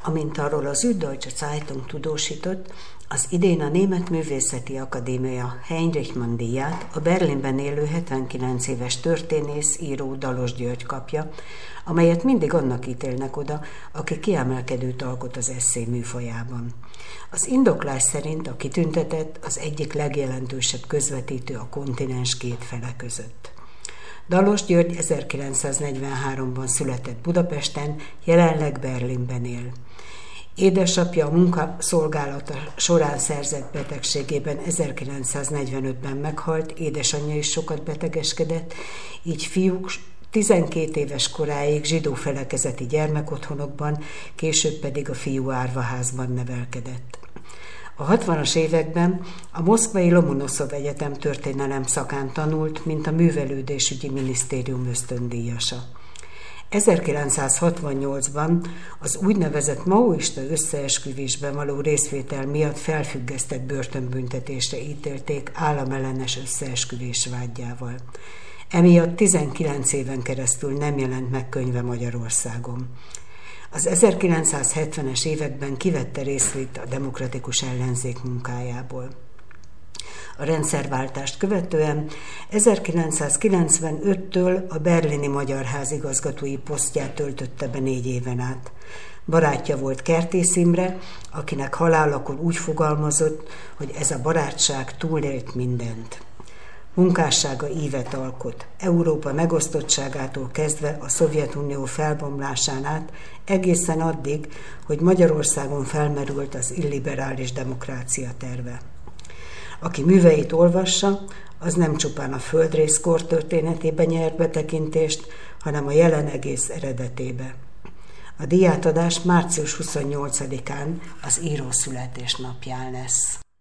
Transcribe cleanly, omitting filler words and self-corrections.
Amint arról az Süddeutsche Zeitung tudósított, az idén a Német Művészeti Akadémia Heinrich Mann díját a Berlinben élő 79 éves történész, író Dalos György kapja, amelyet mindig annak ítélnek oda, aki kiemelkedőt alkot az esszé műfajában. Az indoklás szerint a kitüntetett az egyik legjelentősebb közvetítő a kontinens két fele között. Dalos György 1943-ban született Budapesten, jelenleg Berlinben él. Édesapja a munkaszolgálata során szerzett betegségében 1945-ben meghalt, édesanyja is sokat betegeskedett, így fiúk 12 éves koráig zsidó felekezeti gyermekotthonokban, később pedig a fiú árvaházban nevelkedett. A 60-as években a moszkvai Lomonoszov Egyetem történelem szakán tanult, mint a Művelődésügyi Minisztérium ösztöndíjasa. 1968-ban az úgynevezett maoista összeesküvésben való részvétel miatt felfüggesztett börtönbüntetésre ítélték államellenes összeesküvés vádjával. Emiatt 19 éven keresztül nem jelent meg könyve Magyarországon. Az 1970-es években kivette részét a demokratikus ellenzék munkájából. A rendszerváltást követően 1995-től a berlini Magyar Ház igazgatói posztját töltötte be 4 éven át. Barátja volt Kertész Imre, akinek halálakor úgy fogalmazott, hogy ez a barátság túlélt mindent. Munkássága ívet alkot, Európa megosztottságától kezdve a Szovjetunió felbomlásán át, egészen addig, hogy Magyarországon felmerült az illiberális demokrácia terve. Aki műveit olvassa, az nem csupán a földrész kortörténetébe nyer betekintést, hanem a jelen egész eredetébe. A díjátadás március 28-án, az író születésnapján lesz.